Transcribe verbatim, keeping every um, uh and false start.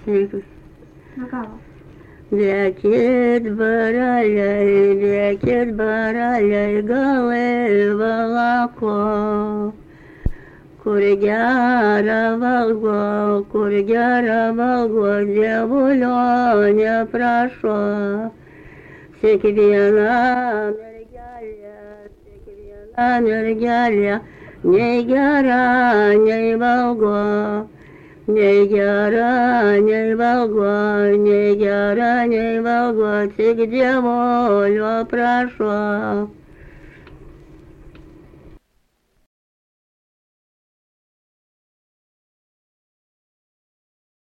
На кого? Летит бараляй, летит бараляй, голы волоко. Курьяра волго, курьяра волго, девулю не прошло. Секвена мергяля, секвена мергяля, не гора, не волго. Не гора, не волго, не гора, не волго, ты где волю прошла.